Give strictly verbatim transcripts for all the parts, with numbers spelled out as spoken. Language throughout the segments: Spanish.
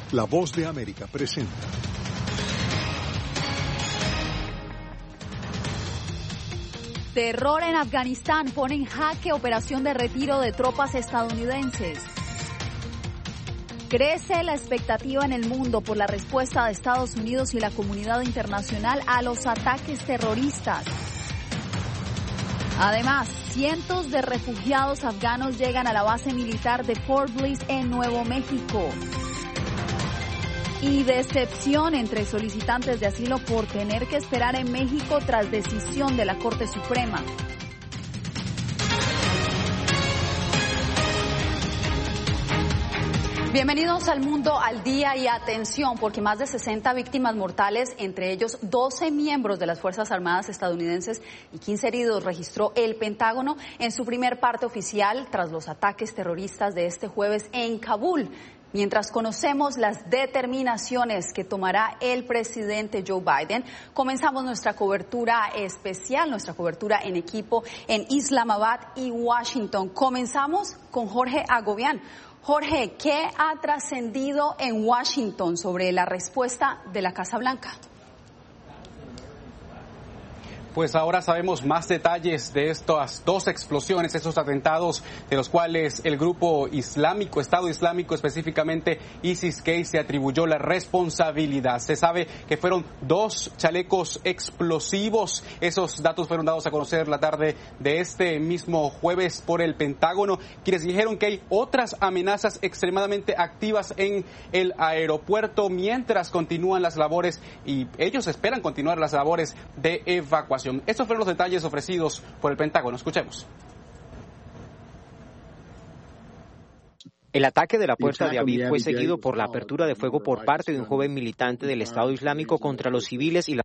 La Voz de América presenta. Terror en Afganistán pone en jaque operación de retiro de tropas estadounidenses. Crece la expectativa en el mundo por la respuesta de Estados Unidos y la comunidad internacional a los ataques terroristas. Además, cientos de refugiados afganos llegan a la base militar de Fort Bliss en Nuevo México. Y decepción entre solicitantes de asilo por tener que esperar en México tras decisión de la Corte Suprema. Bienvenidos al Mundo al Día y atención, porque más de sesenta víctimas mortales, entre ellos doce miembros de las Fuerzas Armadas estadounidenses y quince heridos, registró el Pentágono en su primer parte oficial tras los ataques terroristas de este jueves en Kabul. Mientras conocemos las determinaciones que tomará el presidente Joe Biden, comenzamos nuestra cobertura especial, nuestra cobertura en equipo en Islamabad y Washington. Comenzamos con Jorge Agobián. Jorge, ¿qué ha trascendido en Washington sobre la respuesta de la Casa Blanca? Pues ahora sabemos más detalles de estas dos explosiones, esos atentados de los cuales el grupo islámico, Estado Islámico, específicamente ISIS-K, se atribuyó la responsabilidad. Se sabe que fueron dos chalecos explosivos. Esos datos fueron dados a conocer la tarde de este mismo jueves por el Pentágono, quienes dijeron que hay otras amenazas extremadamente activas en el aeropuerto mientras continúan las labores, y ellos esperan continuar las labores de evacuación. Estos fueron los detalles ofrecidos por el Pentágono. Escuchemos. El ataque de la Puerta de Aviv fue seguido por la apertura de fuego por parte de un joven militante del Estado Islámico contra los civiles y la...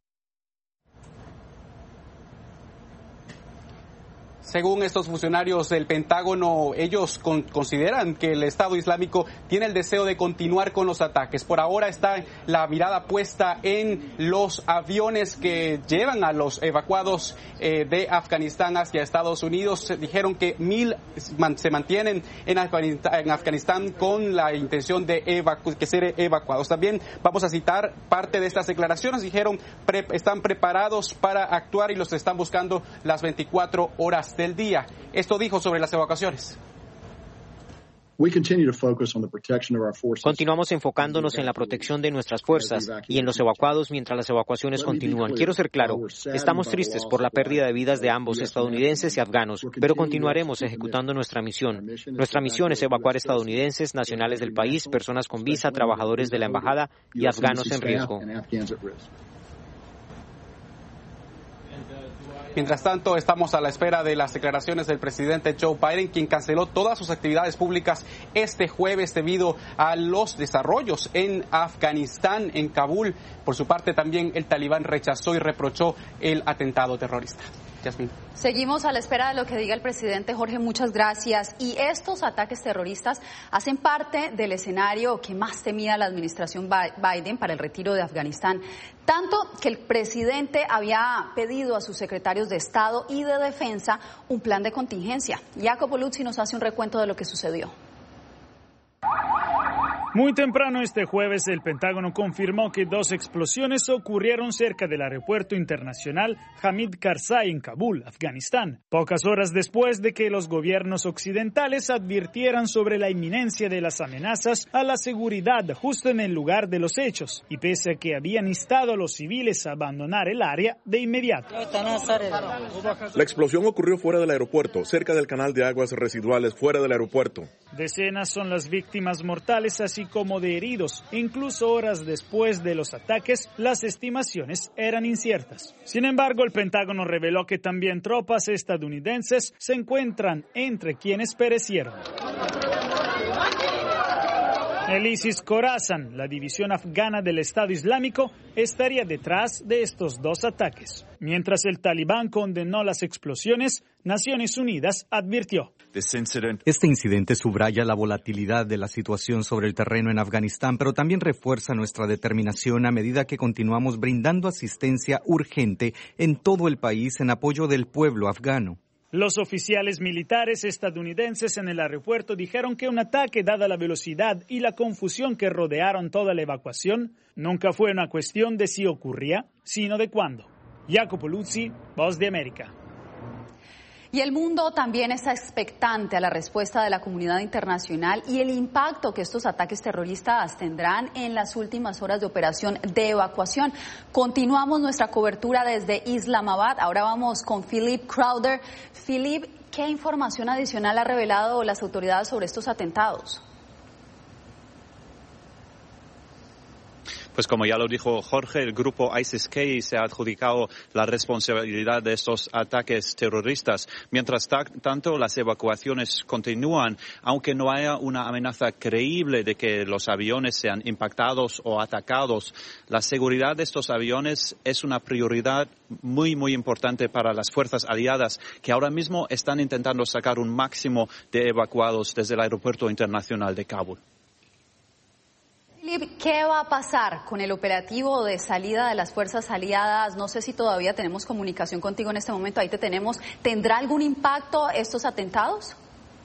Según estos funcionarios del Pentágono, ellos con, consideran que el Estado Islámico tiene el deseo de continuar con los ataques. Por ahora está la mirada puesta en los aviones que llevan a los evacuados eh, de Afganistán hacia Estados Unidos. Dijeron que mil man, se mantienen en Afganistán, en Afganistán con la intención de evacu que ser evacuados. También vamos a citar parte de estas declaraciones. Dijeron pre están preparados para actuar y los están buscando las veinticuatro horas del día. Esto dijo sobre las evacuaciones. Continuamos enfocándonos en la protección de nuestras fuerzas y en los evacuados mientras las evacuaciones continúan. Quiero ser claro, estamos tristes por la pérdida de vidas de ambos, estadounidenses y afganos, pero continuaremos ejecutando nuestra misión. Nuestra misión es evacuar estadounidenses, nacionales del país, personas con visa, trabajadores de la embajada y afganos en riesgo. Mientras tanto, estamos a la espera de las declaraciones del presidente Joe Biden, quien canceló todas sus actividades públicas este jueves debido a los desarrollos en Afganistán, en Kabul. Por su parte, también el talibán rechazó y reprochó el atentado terrorista. Yasmín. Seguimos a la espera de lo que diga el presidente. Jorge, muchas gracias. Y estos ataques terroristas hacen parte del escenario que más temía la administración Biden para el retiro de Afganistán, tanto que el presidente había pedido a sus secretarios de Estado y de Defensa un plan de contingencia. Jacopo Luzzi nos hace un recuento de lo que sucedió. Muy temprano este jueves, el Pentágono confirmó que dos explosiones ocurrieron cerca del aeropuerto internacional Hamid Karzai en Kabul, Afganistán, pocas horas después de que los gobiernos occidentales advirtieran sobre la inminencia de las amenazas a la seguridad justo en el lugar de los hechos, y pese a que habían instado a los civiles a abandonar el área de inmediato. La explosión ocurrió fuera del aeropuerto, cerca del canal de aguas residuales fuera del aeropuerto. Decenas son las víctimas mortales, así como de heridos. Incluso horas después de los ataques, las estimaciones eran inciertas. Sin embargo, el Pentágono reveló que también tropas estadounidenses se encuentran entre quienes perecieron. El ISIS Khorasan, la división afgana del Estado Islámico, estaría detrás de estos dos ataques. Mientras el Talibán condenó las explosiones, Naciones Unidas advirtió: este incidente subraya la volatilidad de la situación sobre el terreno en Afganistán, pero también refuerza nuestra determinación a medida que continuamos brindando asistencia urgente en todo el país en apoyo del pueblo afgano. Los oficiales militares estadounidenses en el aeropuerto dijeron que un ataque, dada la velocidad y la confusión que rodearon toda la evacuación, nunca fue una cuestión de si ocurría, sino de cuándo. Jacopo Luzzi, Voz de América. Y el mundo también está expectante a la respuesta de la comunidad internacional y el impacto que estos ataques terroristas tendrán en las últimas horas de operación de evacuación. Continuamos nuestra cobertura desde Islamabad. Ahora vamos con Philip Crowder. Philip, ¿qué información adicional ha revelado las autoridades sobre estos atentados? Pues como ya lo dijo Jorge, el grupo ISIS-K se ha adjudicado la responsabilidad de estos ataques terroristas. Mientras tanto, las evacuaciones continúan, aunque no haya una amenaza creíble de que los aviones sean impactados o atacados. La seguridad de estos aviones es una prioridad muy, muy importante para las fuerzas aliadas, que ahora mismo están intentando sacar un máximo de evacuados desde el aeropuerto internacional de Kabul. Philip, ¿qué va a pasar con el operativo de salida de las fuerzas aliadas? No sé si todavía tenemos comunicación contigo en este momento, ahí te tenemos. ¿Tendrá algún impacto estos atentados?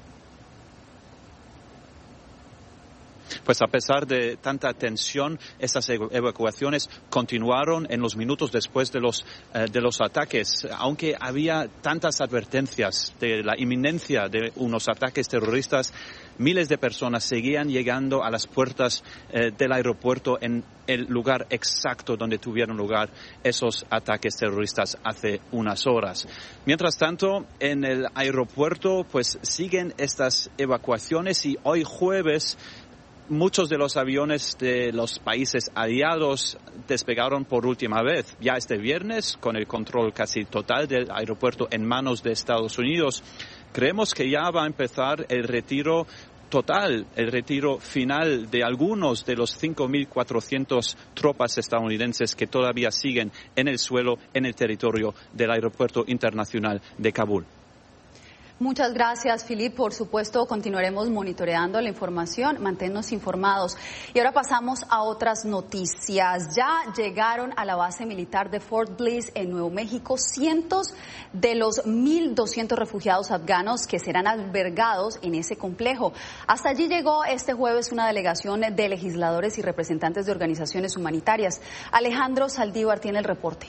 Pues a pesar de tanta tensión, estas evacuaciones continuaron en los minutos después de los, eh, de los ataques. Aunque había tantas advertencias de la inminencia de unos ataques terroristas, miles de personas seguían llegando a las puertas eh, del aeropuerto en el lugar exacto donde tuvieron lugar esos ataques terroristas hace unas horas. Mientras tanto, en el aeropuerto pues siguen estas evacuaciones y hoy jueves muchos de los aviones de los países aliados despegaron por última vez. Ya este viernes, con el control casi total del aeropuerto en manos de Estados Unidos, creemos que ya va a empezar el retiro total, el retiro final de algunos de los cinco mil cuatrocientas tropas estadounidenses que todavía siguen en el suelo, en el territorio del aeropuerto internacional de Kabul. Muchas gracias, Philip. Por supuesto, continuaremos monitoreando la información. Manténnos informados. Y ahora pasamos a otras noticias. Ya llegaron a la base militar de Fort Bliss en Nuevo México cientos de los mil doscientos refugiados afganos que serán albergados en ese complejo. Hasta allí llegó este jueves una delegación de legisladores y representantes de organizaciones humanitarias. Alejandro Saldívar tiene el reporte.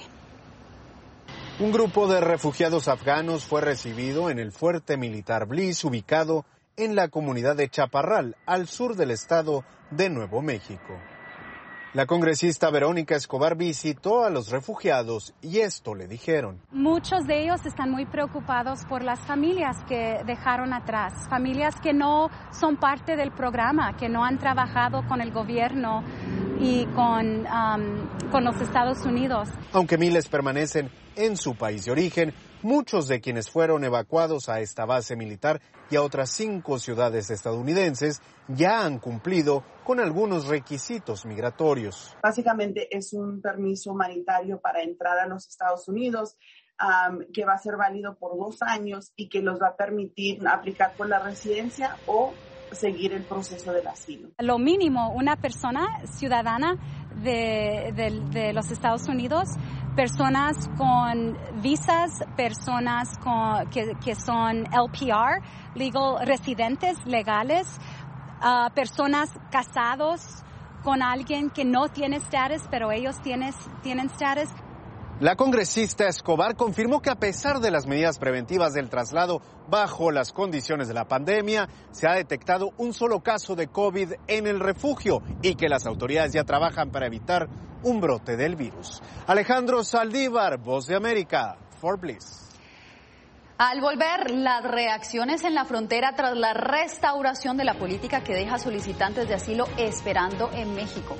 Un grupo de refugiados afganos fue recibido en el fuerte militar Bliss, ubicado en la comunidad de Chaparral, al sur del estado de Nuevo México. La congresista Verónica Escobar visitó a los refugiados y esto le dijeron. Muchos de ellos están muy preocupados por las familias que dejaron atrás, familias que no son parte del programa, que no han trabajado con el gobierno y con, um, con los Estados Unidos. Aunque miles permanecen en su país de origen, muchos de quienes fueron evacuados a esta base militar y a otras cinco ciudades estadounidenses ya han cumplido con algunos requisitos migratorios. Básicamente es un permiso humanitario para entrar a los Estados Unidos, um, que va a ser válido por dos años y que los va a permitir aplicar por la residencia o seguir el proceso del asilo. Lo mínimo, una persona ciudadana de, de, de los Estados Unidos, personas con visas, personas con, que, que son L P R, legal residentes legales, uh, personas casados con alguien que no tiene estatus, pero ellos tienen, tienen estatus. La congresista Escobar confirmó que a pesar de las medidas preventivas del traslado bajo las condiciones de la pandemia, se ha detectado un solo caso de COVID en el refugio y que las autoridades ya trabajan para evitar un brote del virus. Alejandro Saldívar, Voz de América, Fort Bliss. Al volver, las reacciones en la frontera tras la restauración de la política que deja solicitantes de asilo esperando en México.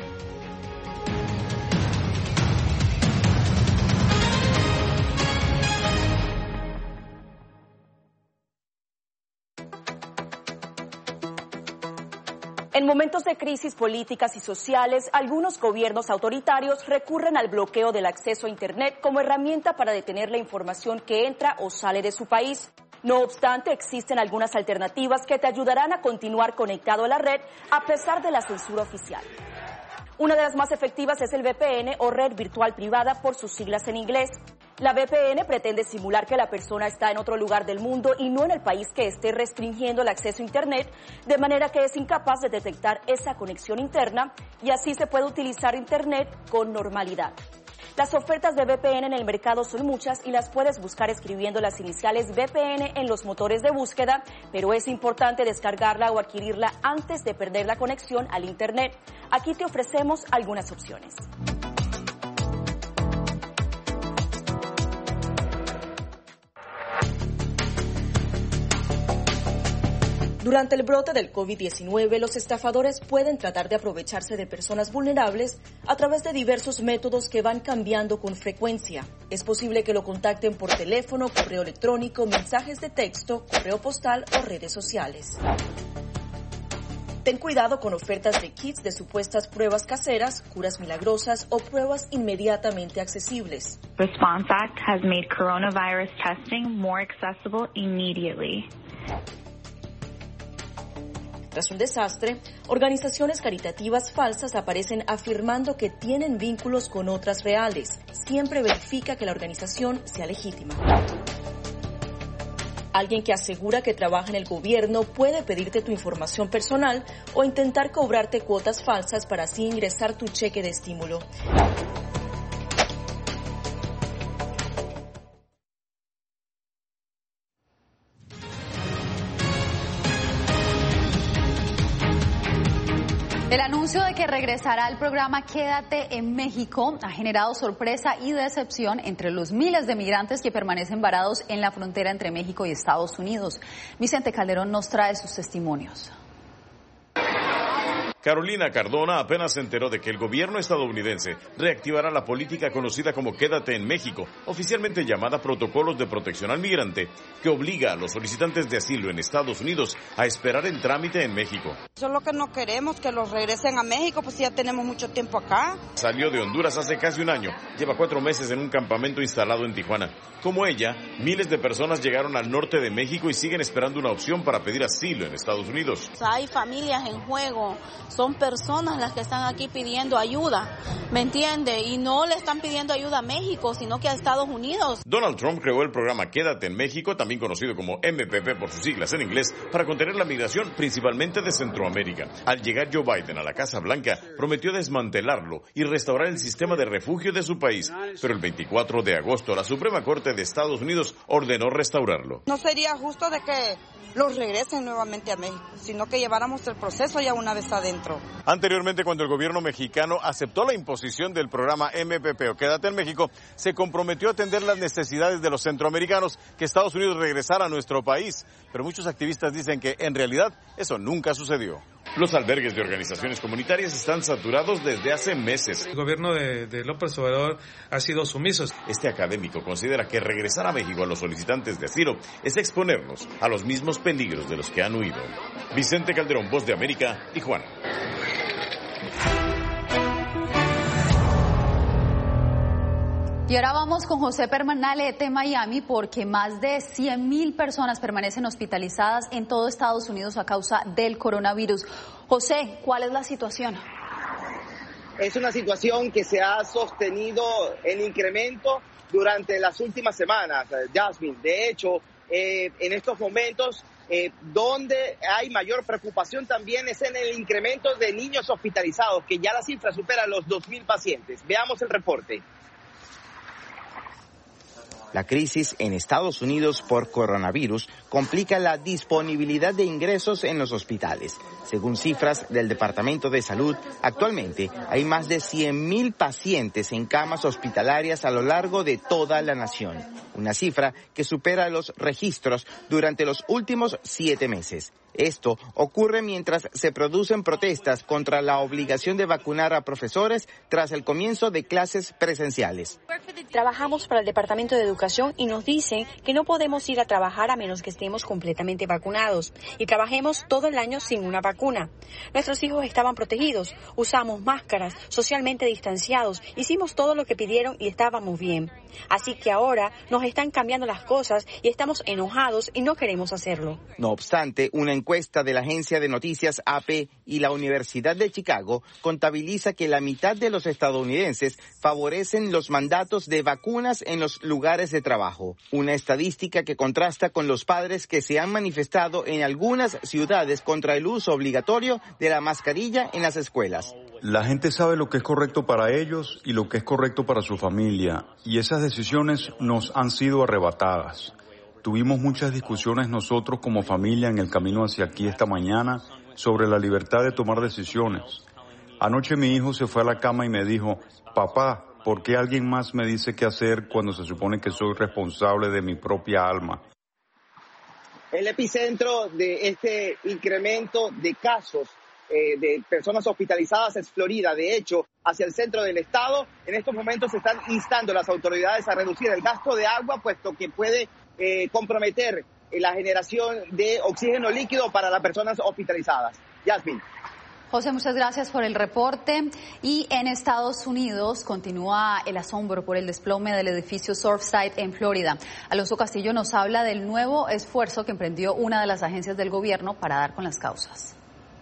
En momentos de crisis políticas y sociales, algunos gobiernos autoritarios recurren al bloqueo del acceso a Internet como herramienta para detener la información que entra o sale de su país. No obstante, existen algunas alternativas que te ayudarán a continuar conectado a la red a pesar de la censura oficial. Una de las más efectivas es el V P N o red virtual privada por sus siglas en inglés. La V P N pretende simular que la persona está en otro lugar del mundo y no en el país que esté restringiendo el acceso a Internet, de manera que es incapaz de detectar esa conexión interna y así se puede utilizar Internet con normalidad. Las ofertas de V P N en el mercado son muchas y las puedes buscar escribiendo las iniciales V P N en los motores de búsqueda, pero es importante descargarla o adquirirla antes de perder la conexión al Internet. Aquí te ofrecemos algunas opciones. Durante el brote del COVID diecinueve, los estafadores pueden tratar de aprovecharse de personas vulnerables a través de diversos métodos que van cambiando con frecuencia. Es posible que lo contacten por teléfono, correo electrónico, mensajes de texto, correo postal o redes sociales. Ten cuidado con ofertas de kits de supuestas pruebas caseras, curas milagrosas o pruebas inmediatamente accesibles. Response Act has made coronavirus testing more accessible immediately. Tras un desastre, organizaciones caritativas falsas aparecen afirmando que tienen vínculos con otras reales. Siempre verifica que la organización sea legítima. Alguien que asegura que trabaja en el gobierno puede pedirte tu información personal o intentar cobrarte cuotas falsas para así ingresar tu cheque de estímulo. El anuncio de que regresará al programa Quédate en México ha generado sorpresa y decepción entre los miles de migrantes que permanecen varados en la frontera entre México y Estados Unidos. Vicente Calderón nos trae sus testimonios. Carolina Cardona apenas se enteró de que el gobierno estadounidense reactivará la política conocida como Quédate en México, oficialmente llamada Protocolos de Protección al Migrante, que obliga a los solicitantes de asilo en Estados Unidos a esperar el trámite en México. Eso es lo que no queremos, que los regresen a México, pues ya tenemos mucho tiempo acá. Salió de Honduras hace casi un año, lleva cuatro meses en un campamento instalado en Tijuana. Como ella, miles de personas llegaron al norte de México y siguen esperando una opción para pedir asilo en Estados Unidos. Hay familias en juego. Son personas las que están aquí pidiendo ayuda, ¿me entiende? Y no le están pidiendo ayuda a México, sino que a Estados Unidos. Donald Trump creó el programa Quédate en México, también conocido como M P P por sus siglas en inglés, para contener la migración principalmente de Centroamérica. Al llegar Joe Biden a la Casa Blanca, prometió desmantelarlo y restaurar el sistema de refugio de su país. Pero el veinticuatro de agosto, la Suprema Corte de Estados Unidos ordenó restaurarlo. No sería justo de que los regresen nuevamente a México, sino que lleváramos el proceso ya una vez adentro. Anteriormente, cuando el gobierno mexicano aceptó la imposición del programa M P P o Quédate en México, se comprometió a atender las necesidades de los centroamericanos que Estados Unidos regresara a nuestro país. Pero muchos activistas dicen que en realidad eso nunca sucedió. Los albergues de organizaciones comunitarias están saturados desde hace meses. El gobierno de, de López Obrador ha sido sumiso. Este académico considera que regresar a México a los solicitantes de asilo es exponernos a los mismos peligros de los que han huido. Vicente Calderón, Voz de América, Tijuana. Y ahora vamos con José Pernalete de Miami porque más de cien mil personas permanecen hospitalizadas en todo Estados Unidos a causa del coronavirus. José, ¿cuál es la situación? Es una situación que se ha sostenido en incremento durante las últimas semanas, Jasmine. De hecho, eh, en estos momentos, eh, donde hay mayor preocupación también es en el incremento de niños hospitalizados, que ya la cifra supera los dos mil pacientes. Veamos el reporte. La crisis en Estados Unidos por coronavirus complica la disponibilidad de ingresos en los hospitales. Según cifras del Departamento de Salud, actualmente hay más de cien mil pacientes en camas hospitalarias a lo largo de toda la nación, una cifra que supera los registros durante los últimos siete meses. Esto ocurre mientras se producen protestas contra la obligación de vacunar a profesores tras el comienzo de clases presenciales. Trabajamos para el Departamento de Educación y nos dicen que no podemos ir a trabajar a menos que estemos completamente vacunados y trabajemos todo el año sin una vacuna. Nuestros hijos estaban protegidos, usamos máscaras, socialmente distanciados, hicimos todo lo que pidieron y estábamos bien. Así que ahora nos están cambiando las cosas y estamos enojados y no queremos hacerlo. No obstante, una encuesta de la agencia de noticias A P y la Universidad de Chicago contabiliza que la mitad de los estadounidenses favorecen los mandatos de vacunas en los lugares de trabajo. Una estadística que contrasta con los padres que se han manifestado en algunas ciudades contra el uso obligatorio de la mascarilla en las escuelas. La gente sabe lo que es correcto para ellos y lo que es correcto para su familia, y esas decisiones nos han sido arrebatadas. Tuvimos muchas discusiones nosotros como familia en el camino hacia aquí esta mañana sobre la libertad de tomar decisiones. Anoche mi hijo se fue a la cama y me dijo, papá, ¿por qué alguien más me dice qué hacer cuando se supone que soy responsable de mi propia alma? El epicentro de este incremento de casos eh, de personas hospitalizadas es Florida. De hecho, hacia el centro del estado, en estos momentos se están instando las autoridades a reducir el gasto de agua, puesto que puede eh, comprometer la generación de oxígeno líquido para las personas hospitalizadas. Yasmin. José, muchas gracias por el reporte. Y en Estados Unidos continúa el asombro por el desplome del edificio Surfside en Florida. Alonso Castillo nos habla del nuevo esfuerzo que emprendió una de las agencias del gobierno para dar con las causas.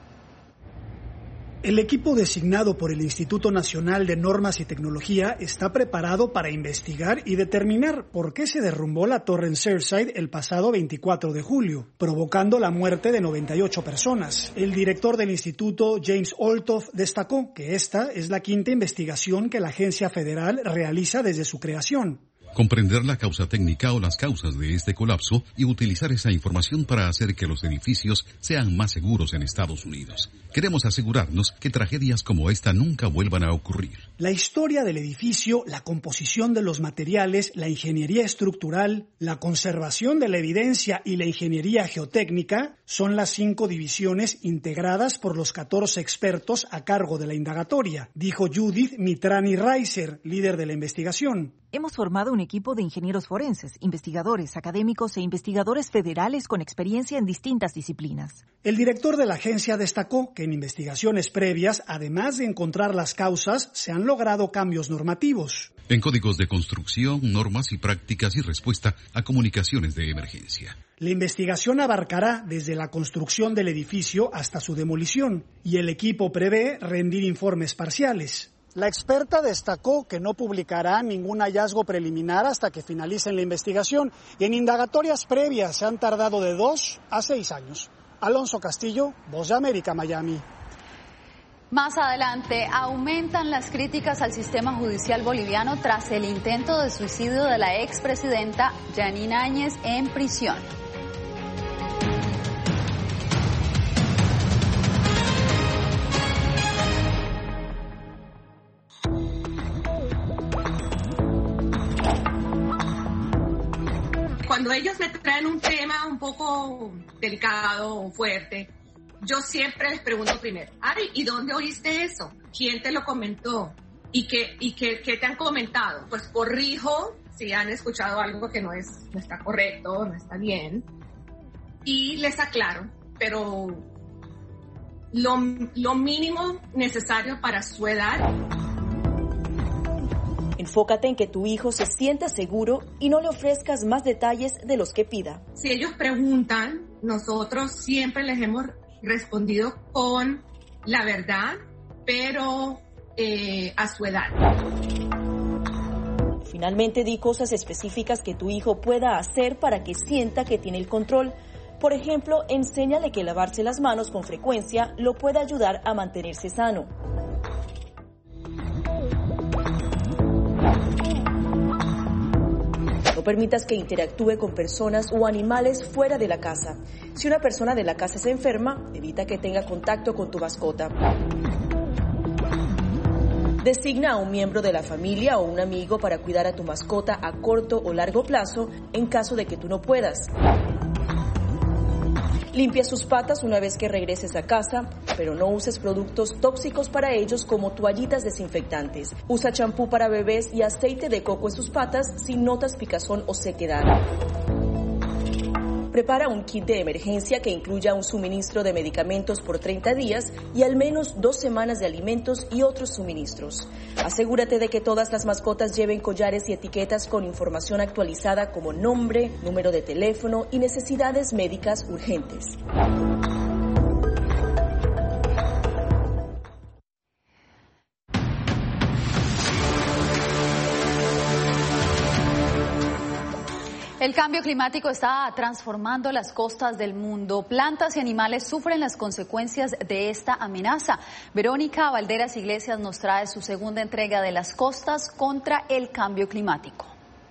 El equipo designado por el Instituto Nacional de Normas y Tecnología está preparado para investigar y determinar por qué se derrumbó la torre en Surfside el pasado veinticuatro de julio, provocando la muerte de noventa y ocho personas. El director del instituto, James Olthoff, destacó que esta es la quinta investigación que la agencia federal realiza desde su creación. Comprender la causa técnica o las causas de este colapso y utilizar esa información para hacer que los edificios sean más seguros en Estados Unidos. Queremos asegurarnos que tragedias como esta nunca vuelvan a ocurrir. La historia del edificio, la composición de los materiales, la ingeniería estructural, la conservación de la evidencia y la ingeniería geotécnica son las cinco divisiones integradas por los catorce expertos a cargo de la indagatoria, dijo Judith Mitrani Reiser, líder de la investigación. Hemos formado un equipo de ingenieros forenses, investigadores, académicos e investigadores federales con experiencia en distintas disciplinas. El director de la agencia destacó que en investigaciones previas, además de encontrar las causas, se han logrado cambios normativos. En códigos de construcción, normas y prácticas y respuesta a comunicaciones de emergencia. La investigación abarcará desde la construcción del edificio hasta su demolición, y el equipo prevé rendir informes parciales. La experta destacó que no publicará ningún hallazgo preliminar hasta que finalicen la investigación, y en indagatorias previas se han tardado de dos a seis años. Alonso Castillo, Voz de América, Miami. Más adelante, aumentan las críticas al sistema judicial boliviano tras el intento de suicidio de la expresidenta Janine Áñez en prisión. Cuando ellos me traen un tema un poco delicado o fuerte, yo siempre les pregunto primero, Ari, ¿y dónde oíste eso? ¿Quién te lo comentó? ¿Y qué, y qué, qué te han comentado? Pues corrijo si han escuchado algo que no, es, no está correcto, no está bien, y les aclaro, pero lo, lo mínimo necesario para su edad. Enfócate en que tu hijo se sienta seguro y no le ofrezcas más detalles de los que pida. Si ellos preguntan, nosotros siempre les hemos respondido con la verdad, pero eh, a su edad. Finalmente, di cosas específicas que tu hijo pueda hacer para que sienta que tiene el control. Por ejemplo, enséñale que lavarse las manos con frecuencia lo puede ayudar a mantenerse sano. No permitas que interactúe con personas o animales fuera de la casa. Si una persona de la casa se enferma, evita que tenga contacto con tu mascota. Designa a un miembro de la familia o un amigo para cuidar a tu mascota a corto o largo plazo en caso de que tú no puedas. Limpia sus patas una vez que regreses a casa, pero no uses productos tóxicos para ellos como toallitas desinfectantes. Usa champú para bebés y aceite de coco en sus patas si notas picazón o sequedad. Prepara un kit de emergencia que incluya un suministro de medicamentos por treinta días y al menos dos semanas de alimentos y otros suministros. Asegúrate de que todas las mascotas lleven collares y etiquetas con información actualizada como nombre, número de teléfono y necesidades médicas urgentes. El cambio climático está transformando las costas del mundo. Plantas y animales sufren las consecuencias de esta amenaza. Verónica Valderas Iglesias nos trae su segunda entrega de Las costas contra el cambio climático.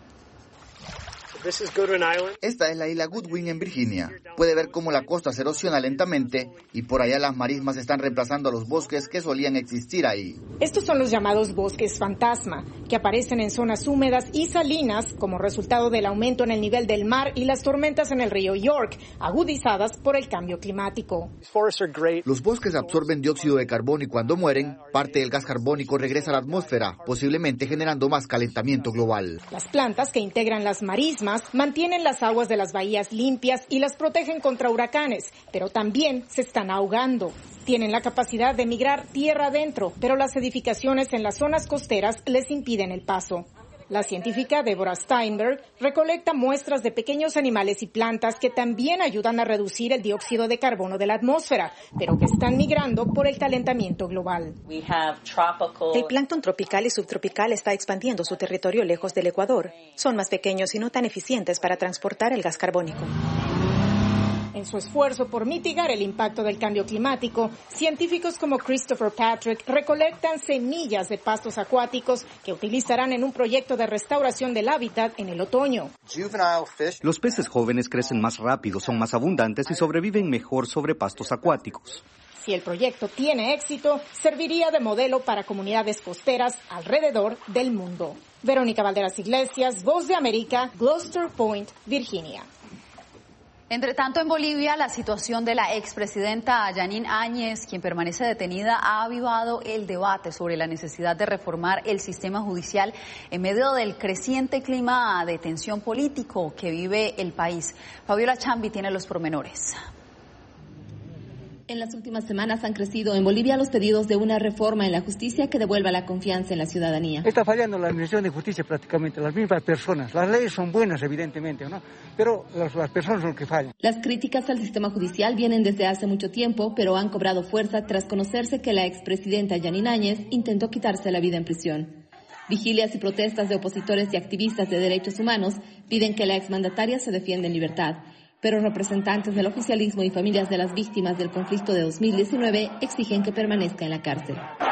Esta es la isla Goodwin en Virginia. Puede ver cómo la costa se erosiona lentamente y por allá las marismas están reemplazando a los bosques que solían existir ahí. Estos son los llamados bosques fantasma, que aparecen en zonas húmedas y salinas como resultado del aumento en el nivel del mar y las tormentas en el río York, agudizadas por el cambio climático. Los bosques absorben dióxido de carbono y cuando mueren, parte del gas carbónico regresa a la atmósfera, posiblemente generando más calentamiento global. Las plantas que integran las marismas mantienen las aguas de las bahías limpias y las protegen contra huracanes, pero también se están ahogando. Tienen la capacidad de migrar tierra adentro, pero las edificaciones en las zonas costeras les impiden el paso. La científica Deborah Steinberg recolecta muestras de pequeños animales y plantas que también ayudan a reducir el dióxido de carbono de la atmósfera, pero que están migrando por el calentamiento global. El plancton tropical y subtropical está expandiendo su territorio lejos del Ecuador. Son más pequeños y no tan eficientes para transportar el gas carbónico. En su esfuerzo por mitigar el impacto del cambio climático, científicos como Christopher Patrick recolectan semillas de pastos acuáticos que utilizarán en un proyecto de restauración del hábitat en el otoño. Los peces jóvenes crecen más rápido, son más abundantes y sobreviven mejor sobre pastos acuáticos. Si el proyecto tiene éxito, serviría de modelo para comunidades costeras alrededor del mundo. Verónica Valderas Iglesias, Voz de América, Gloucester Point, Virginia. Entre tanto, en Bolivia, la situación de la expresidenta Yanine Áñez, quien permanece detenida, ha avivado el debate sobre la necesidad de reformar el sistema judicial en medio del creciente clima de tensión político que vive el país. Fabiola Chambi tiene los pormenores. En las últimas semanas han crecido en Bolivia los pedidos de una reforma en la justicia que devuelva la confianza en la ciudadanía. Está fallando la administración de justicia prácticamente, las mismas personas. Las leyes son buenas, evidentemente, ¿no? Pero las, las personas son las que fallan. Las críticas al sistema judicial vienen desde hace mucho tiempo, pero han cobrado fuerza tras conocerse que la expresidenta Yanine Áñez intentó quitarse la vida en prisión. Vigilias y protestas de opositores y activistas de derechos humanos piden que la exmandataria se defienda en libertad. Pero representantes del oficialismo y familias de las víctimas del conflicto de dos mil diecinueve exigen que permanezca en la cárcel.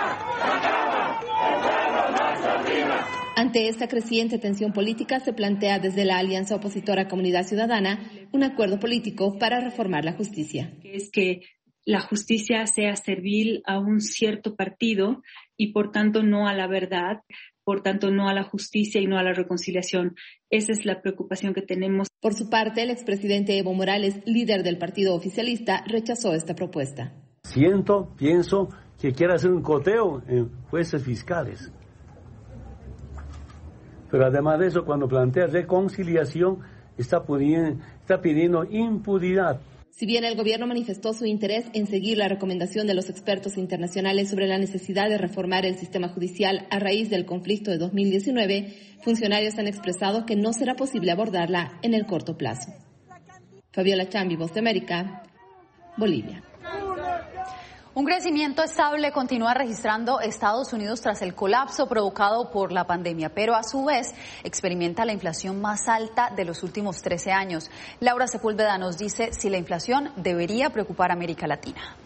Ante esta creciente tensión política, se plantea desde la alianza opositora Comunidad Ciudadana un acuerdo político para reformar la justicia. Es que la justicia sea servil a un cierto partido y por tanto no a la verdad, por tanto no a la justicia y no a la reconciliación. Esa es la preocupación que tenemos. Por su parte, el expresidente Evo Morales, líder del partido oficialista, rechazó esta propuesta. Siento, pienso que quiere hacer un coteo en jueces fiscales. Pero además de eso, cuando plantea reconciliación, está pidiendo, está pidiendo impunidad. Si bien el gobierno manifestó su interés en seguir la recomendación de los expertos internacionales sobre la necesidad de reformar el sistema judicial a raíz del conflicto de dos mil diecinueve, funcionarios han expresado que no será posible abordarla en el corto plazo. Fabiola Chambi, Voz de América, Bolivia. Un crecimiento estable continúa registrando Estados Unidos tras el colapso provocado por la pandemia, pero a su vez experimenta la inflación más alta de los últimos trece años. Laura Sepúlveda nos dice si la inflación debería preocupar a América Latina.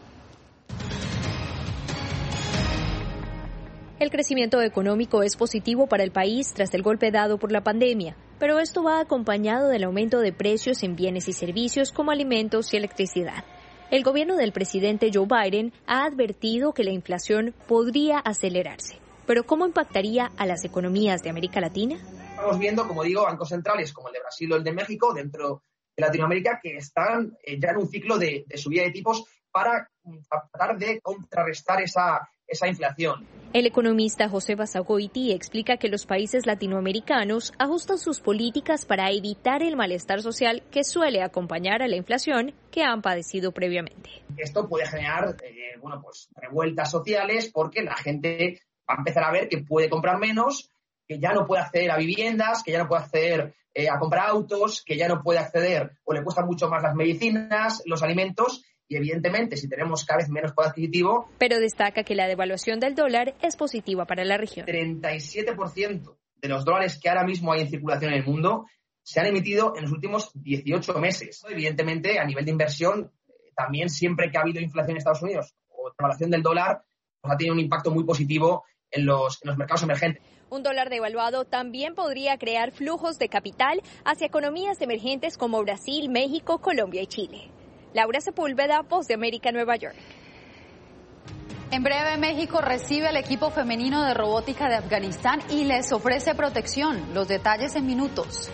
El crecimiento económico es positivo para el país tras el golpe dado por la pandemia, pero esto va acompañado del aumento de precios en bienes y servicios como alimentos y electricidad. El gobierno del presidente Joe Biden ha advertido que la inflación podría acelerarse. ¿Pero cómo impactaría a las economías de América Latina? Estamos viendo, como digo, bancos centrales como el de Brasil o el de México dentro de Latinoamérica que están ya en un ciclo de, de subida de tipos para tratar de contrarrestar esa, esa inflación. El economista José Basagoiti explica que los países latinoamericanos ajustan sus políticas para evitar el malestar social que suele acompañar a la inflación que han padecido previamente. Esto puede generar eh, bueno, pues, revueltas sociales porque la gente va a empezar a ver que puede comprar menos, que ya no puede acceder a viviendas, que ya no puede acceder eh, a comprar autos, que ya no puede acceder o le cuestan mucho más las medicinas, los alimentos. Y evidentemente, si tenemos cada vez menos poder adquisitivo... Pero destaca que la devaluación del dólar es positiva para la región. treinta y siete por ciento de los dólares que ahora mismo hay en circulación en el mundo se han emitido en los últimos dieciocho meses. Evidentemente, a nivel de inversión, también siempre que ha habido inflación en Estados Unidos o devaluación del dólar, pues ha tenido un impacto muy positivo en los, en los mercados emergentes. Un dólar devaluado también podría crear flujos de capital hacia economías emergentes como Brasil, México, Colombia y Chile. Laura Sepúlveda, Voz de América, Nueva York. En breve, México recibe al equipo femenino de robótica de Afganistán y les ofrece protección. Los detalles en minutos.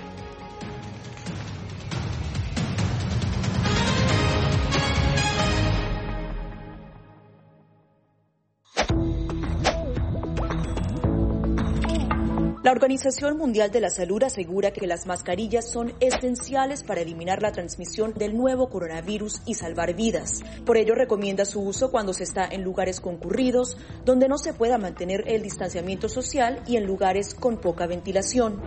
La Organización Mundial de la Salud asegura que las mascarillas son esenciales para eliminar la transmisión del nuevo coronavirus y salvar vidas. Por ello, recomienda su uso cuando se está en lugares concurridos, donde no se pueda mantener el distanciamiento social y en lugares con poca ventilación.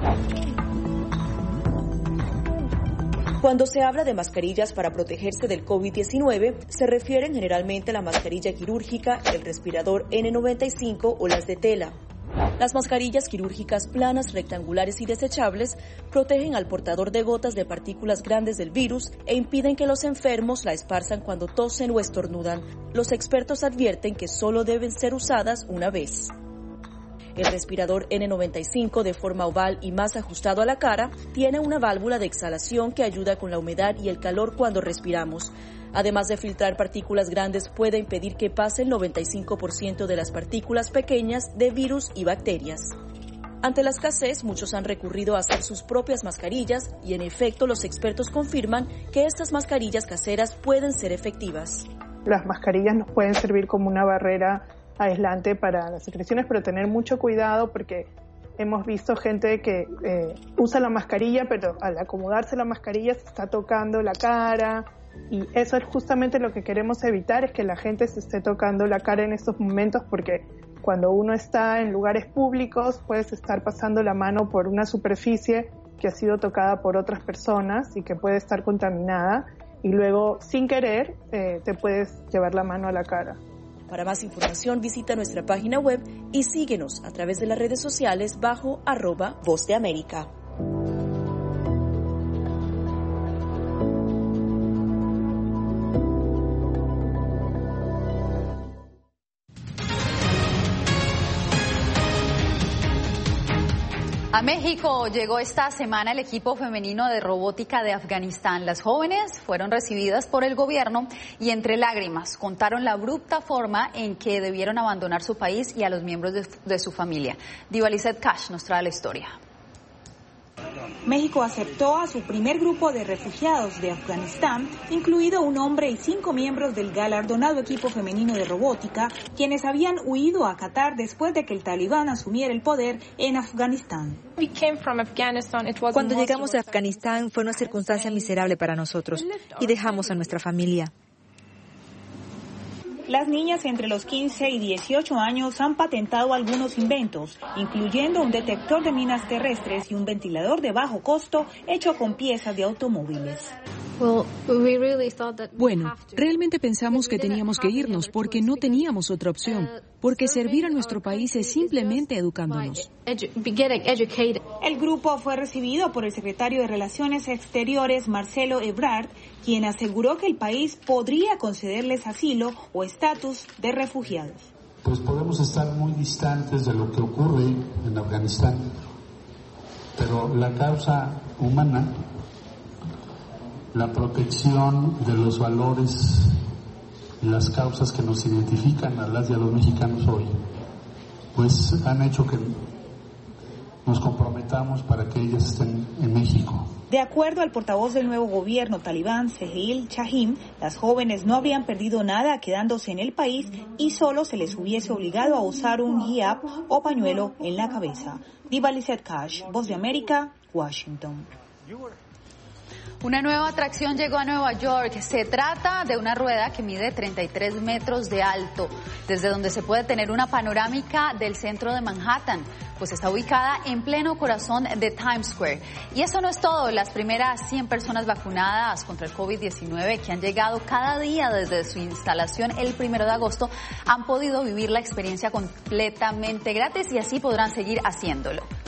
Cuando se habla de mascarillas para protegerse del COVID diecinueve, se refieren generalmente a la mascarilla quirúrgica, el respirador ene noventa y cinco o las de tela. Las mascarillas quirúrgicas planas, rectangulares y desechables protegen al portador de gotas de partículas grandes del virus e impiden que los enfermos la esparzan cuando tosen o estornudan. Los expertos advierten que solo deben ser usadas una vez. El respirador ene noventa y cinco, de forma oval y más ajustado a la cara, tiene una válvula de exhalación que ayuda con la humedad y el calor cuando respiramos. Además de filtrar partículas grandes, puede impedir que pase el noventa y cinco por ciento de las partículas pequeñas de virus y bacterias. Ante la escasez, muchos han recurrido a hacer sus propias mascarillas y, en efecto, los expertos confirman que estas mascarillas caseras pueden ser efectivas. Las mascarillas nos pueden servir como una barrera aislante para las secreciones, pero tener mucho cuidado porque hemos visto gente que eh, usa la mascarilla, pero al acomodarse la mascarilla se está tocando la cara. Y eso es justamente lo que queremos evitar, es que la gente se esté tocando la cara en estos momentos, porque cuando uno está en lugares públicos puedes estar pasando la mano por una superficie que ha sido tocada por otras personas y que puede estar contaminada y luego sin querer eh, te puedes llevar la mano a la cara. Para más información visita nuestra página web y síguenos a través de las redes sociales bajo arroba Voz de América. A México llegó esta semana el equipo femenino de robótica de Afganistán. Las jóvenes fueron recibidas por el gobierno y entre lágrimas contaron la abrupta forma en que debieron abandonar su país y a los miembros de, de su familia. Diva Lizeth Cash nos trae la historia. México aceptó a su primer grupo de refugiados de Afganistán, incluido un hombre y cinco miembros del galardonado equipo femenino de robótica, quienes habían huido a Qatar después de que el talibán asumiera el poder en Afganistán. Cuando llegamos a Afganistán fue una circunstancia miserable para nosotros y dejamos a nuestra familia. Las niñas entre los quince y dieciocho años han patentado algunos inventos, incluyendo un detector de minas terrestres y un ventilador de bajo costo hecho con piezas de automóviles. Bueno, realmente pensamos que teníamos que irnos porque no teníamos otra opción, porque servir a nuestro país es simplemente educándonos. El grupo fue recibido por el secretario de Relaciones Exteriores, Marcelo Ebrard, quien aseguró que el país podría concederles asilo o estatus de refugiados. Pues podemos estar muy distantes de lo que ocurre en Afganistán, pero la causa humana, la protección de los valores y las causas que nos identifican a las y a los mexicanos hoy, pues han hecho que nos comprometamos para que ellas estén en México. De acuerdo al portavoz del nuevo gobierno talibán, Sehil Shaheen, las jóvenes no habrían perdido nada quedándose en el país y solo se les hubiese obligado a usar un hijab o pañuelo en la cabeza. Diva Lizette Cash, Voz de América, Washington. Una nueva atracción llegó a Nueva York. Se trata de una rueda que mide treinta y tres metros de alto, desde donde se puede tener una panorámica del centro de Manhattan, pues está ubicada en pleno corazón de Times Square. Y eso no es todo. Las primeras cien personas vacunadas contra el COVID diecinueve que han llegado cada día desde su instalación el primero de agosto han podido vivir la experiencia completamente gratis y así podrán seguir haciéndolo.